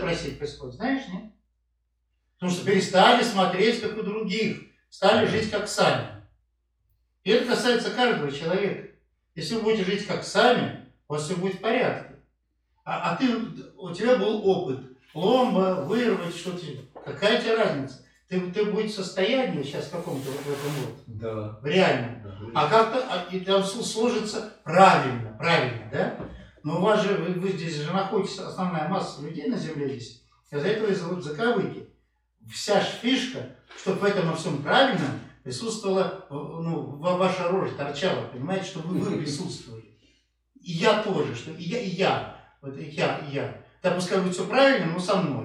России происходит, знаешь, нет? Потому что перестали смотреть, как у других, стали жить, как сами. И это касается каждого человека. Если вы будете жить, как сами, у вас все будет в порядке. У тебя был опыт. Пломба, вырвать, что-то. Какая тебе разница? Ты будешь в состоянии сейчас в каком-то в этом вот. Да. В реальном. Да. И там сложится правильно, да? Но у вас же, вы здесь же находитесь, основная масса людей на Земле здесь. Из-за этого и зовут заковыки. Вся фишка, чтобы в этом во всем правильном присутствовала, ваша рожа торчала, понимаете, чтобы вы присутствовали. И я тоже, что и я. Вот и я. Да, пускай будет все правильно, но со мной.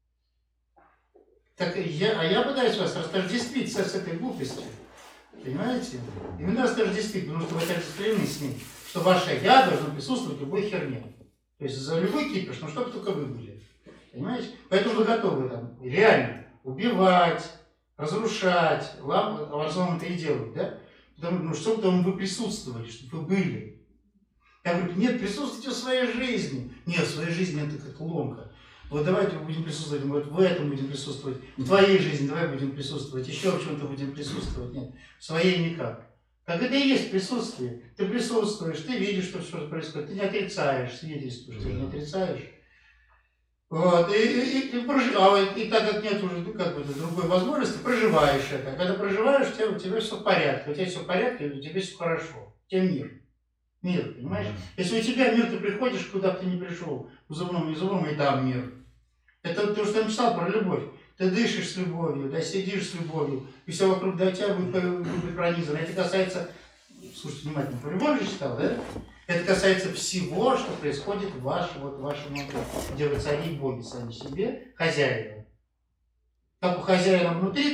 Так я пытаюсь вас растождествить с этой глупостью. Понимаете? Именно растождествить, потому что вы отождествлены с ним. Что ваше я должно присутствовать в любой херне. То есть за любой кипиш, чтобы только вы были. Понимаете? Поэтому вы готовы там реально убивать, разрушать, лампу-то и делать, да? Чтобы там вы присутствовали, чтобы вы были. Я говорю, нет, присутствуйте в своей жизни. Нет, в своей жизни это как ломка. Вот давайте мы будем присутствовать, вот в этом будем присутствовать, в твоей жизни давай будем присутствовать, еще в чем-то будем присутствовать. Нет, в своей никак. Так это и есть присутствие. Ты присутствуешь, ты видишь, что все происходит, ты не отрицаешь, свидетельствуешь, ты не отрицаешь. Вот, и так как нет уже другой возможности, проживаешь это. А когда проживаешь, у тебя все в порядке. У тебя все в порядке, у тебя все хорошо. У тебя мир. Мир, понимаешь? Если у тебя мир, ты приходишь, куда бы ты ни пришел, к зубному, не зубному, и там мир. Это то, что я мечтал про любовь. Ты дышишь с любовью, да, сидишь с любовью, и все вокруг до тебя будет пронизано. Это касается, слушайте внимательно, про любовь же читал, да? Это касается всего, что происходит в вашем внутри, где вы цари и боги сами себе, хозяева. Как у хозяина внутри,